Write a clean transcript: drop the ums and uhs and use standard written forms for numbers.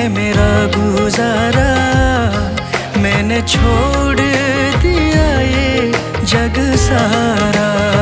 मेरा गुजारा, मैंने छोड़ दिया ये जग सारा।